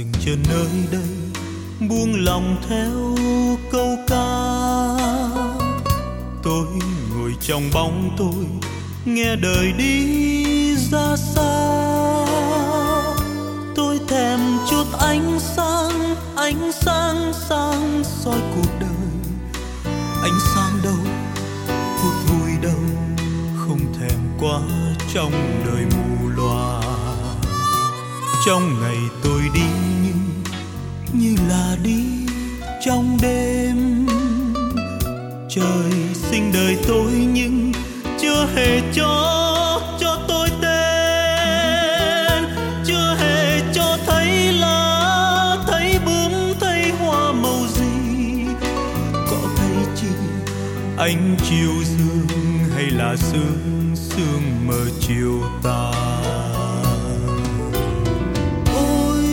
dừng chân nơi đây, buông lòng theo câu ca. Tôi ngồi trong bóng tôi, nghe đời đi ra xa. Tôi thèm chút ánh sáng sang soi cuộc đời. Ánh sáng đâu, phút vui đâu, không thèm quá trong đời mù loà. Trong ngày tôi đi như là đi trong đêm. Trời sinh đời tôi nhưng chưa hề cho tôi tên, chưa hề cho thấy lá, thấy bướm, thấy hoa màu gì. Có thấy chi ánh chiều dương hay là sương sương mờ chiều tà. Ôi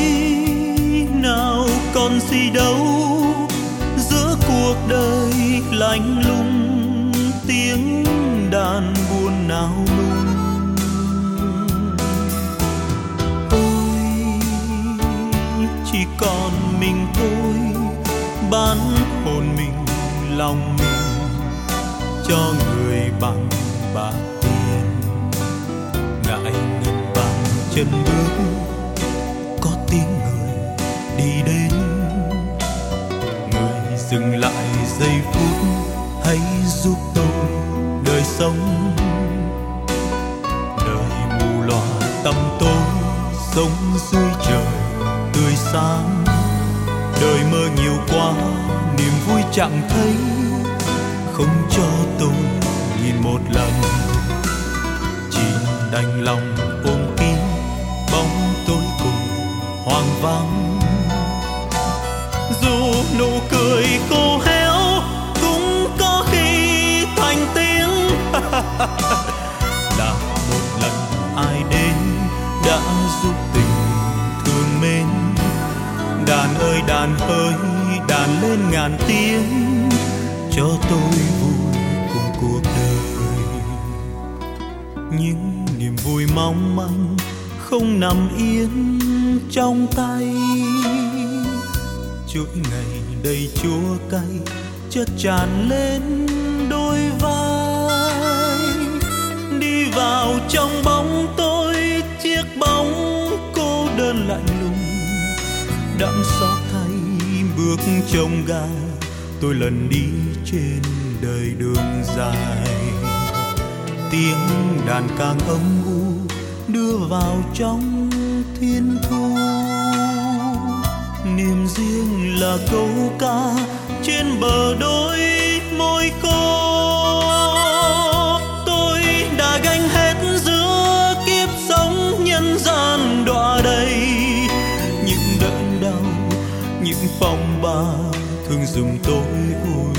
nào còn gì đâu giữa cuộc đời lạnh lùng, tiếng đàn buồn nao nung. Ôi chỉ còn mình tôi bán hồn mình, lòng mình cho người bằng bạc tiền. Ngại ngần bằng chân bước, có tiếng người đi đến. Người dừng lại giây phút, hãy giúp tôi đời sống. Đời mù lòa tăm tối, sống dưới trời tươi sáng. Đời mơ nhiều quá, niềm vui chẳng thấy, không cho tôi nhìn một lần. Chỉ đành lòng ôm kín bóng tối cùng hoang vắng. Dù nụ cười khô héo cũng có khi thành tiếng. Đã một lần ai đến đã giúp tình thương mến. Đàn ơi đàn ơi, đàn lên ngàn tiếng, cho tôi vui cùng cuộc đời. Những niềm vui mong manh không nằm yên trong tay. Chuỗi ngày đầy chua cay chợt tràn lên đôi vai. Đi vào trong bóng tôi, chiếc bóng cô đơn lạnh lùng. Đắng xót thay bước trông gai, tôi lần đi trên đời đường dài. Tiếng đàn càng âm u đưa vào trong thiên thu. Niềm riêng là câu ca trên bờ đôi môi khô. Tôi đã gánh hết giữa kiếp sống nhân gian đọa đầy. Những đớn đau, những phong ba thương dùm tôi ôi